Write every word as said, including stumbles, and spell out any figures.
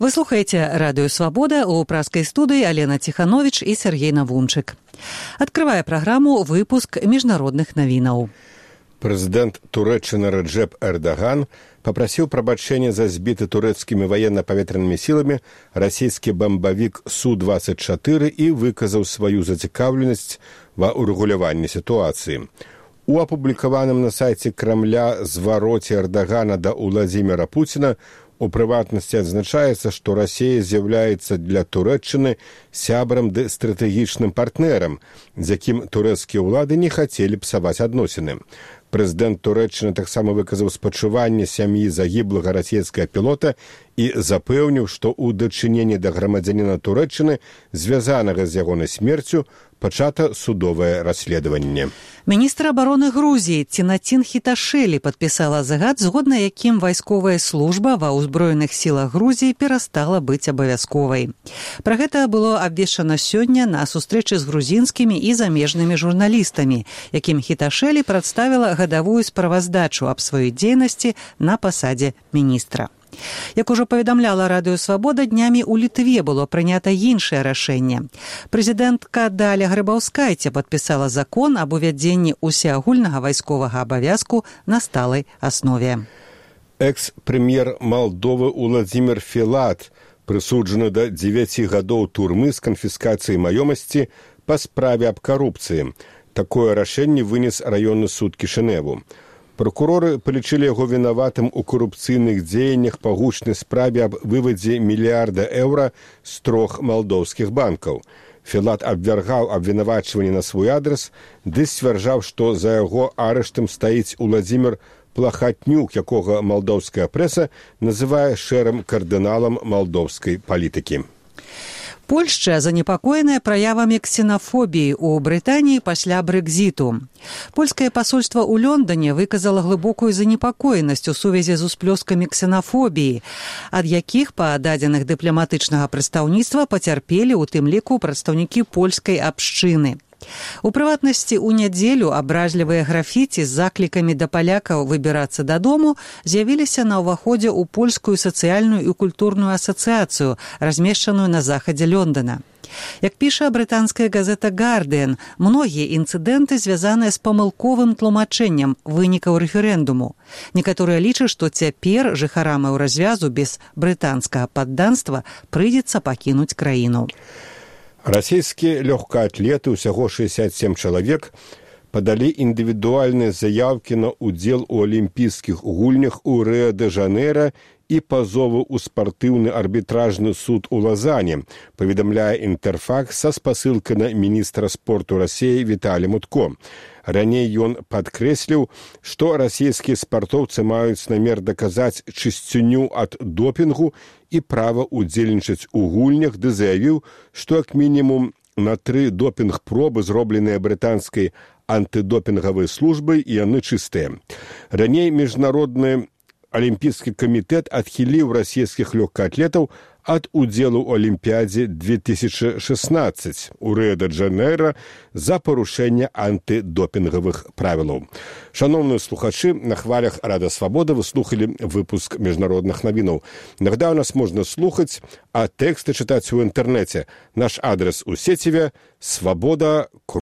Вы слухаете «Радио Свобода», у пражской студии Алена Тиханович и Сергей Навунчик. Открывая программу, выпуск международных новинов. Президент Туреччины Реджеп Эрдоган попросил прабачэння за сбиты турэцкімі военно-паветранымі сіламі расійскі бамбавік Су двадцать четыре и выказаў сваю зацікаўленасць ва ўрэгуляванні сітуацыі. У апублікаваным на сайце Крамля звароце Эрдогана да Владимира Путина у прыватнасці адзначаецца, што Расія з'яўляецца для Турэччыны сябрам ды стратэгічным партнерам, з якім турэцкія ўлады не хацелі псаваць адносіны. Прэзідэнт Турэччыны таксама выказаў спачуванне сям'і загіблага расійскага пілота і запэўніў, што ў дачыненні да грамадзяніна Турэччыны, звязанага з ягонай смерцю, пачата судовае расследаванне. Міністр абароны Грузіі Цінацін Хіташэлі падпісала загад, згодна якім вайсковая служба ва ўзброеных сілах Грузіі перастала быць абавязковай. Пра гэта было абвешчана сёння на сустрэчы з грузінскімі і замежнымі журналістамі, якім Хіташэлі прадставіла гадавую справаздачу аб сваёй дзейнасці на пасадзе міністра. Як ужо паведамляла Радыё Свабода, днямі ў Літве было прынята іншае рашэнне. Прэзідэнтка Даля Грыбаўскайце падпісала закон аб увядзенні усеагульнага вайсковага абавязку на сталай аснове. Экс-прэм'ер Малдовы Уладзімір Філат прысуджаны да дзевяці гадоў турмы з канфіскацыяй маёмасці па справе аб карупцыі. Такое рашэнне вынес раённы суд Кішыневу. Прокуроры палічылі яго вінаватым у карупцыйных дзеяннях па гучнай справе аб вывадзе мільярда еўра з трох малдоўскіх банкаў. Філат абвяргаў абвінавачванні на свой адрас, ды сцвярджаў, што за яго арыштам стаіць Уладзімір Плахатнюк, якога малдоўская прэса называе шэрым кардыналам малдоўскай палітыкі. Польшча занепакоеная праявамі ксенафобіі ў Брытаніі пасля брэкзіту. Польскае пасольства ў Лондоне выказала глыбокую занепакоенасць у сувязі з усплёскамі ксенафобіі, ад якіх, па дадзеных дыпламатычнага прадстаўніцтва, пацярпелі ў тым ліку прадстаўнікі польскай абшчыны. У прыватнасці, у нядзелю абражлівыя графіці з заклікамі да палякаў выбірацца дадому з'явіліся на ўваходзе ў польскую сацыяльную і культурную асацыяцыю, размешчаную на захадзе Лондона. Як піша брытанская газета «Гардыан», многія інцыдэнты звязаныя з памылковым тлумачэннем вынікаў рэферэндуму. Некаторыя лічаць, што цяпер жыхарам развязу без брытанскага падданства прыйдзецца пакінуць краіну. Расійскія лёгкаатлеты, усяго шэсцьдзесят сем чалавек, падалі індывідуальныя заяўкі на ўдзел у алімпійскіх гульнях у Рыа-дэ-Жанэйра і пазовы ў спартыўны арбітражны суд у Лазане, паведамляе Інтэрфакс са спасылкай на міністра спорту Расіі Віталія Мутко. Раней ён падкрэсліў, што расійскія спартоўцы маюць намер даказаць чысціню ад допінгу і права ўдзельнічаць у гульнях, ды заявіў, што як мінімум на тры допінг-пробы, зробленыя брытанскай антыдопінгавай службай, і яны чыстыя. Раней міжнародны алімпійскі камітэт адхіліў расійскіх лёгкаатлетаў ад удзелу ў Алімпіядзе две тысячи шестнадцать у Рыа-дэ-Жанэйра за парушэнне антыдопінгавых правілаў. Шановныя слухачы, на хвалях Радыё Свабода вы слухалі выпуск міжнародных навінаў. Нагадаю, нас можна слухаць, а тэксты чытаць у інтэрнэце. Наш адрес у сеціве свабода.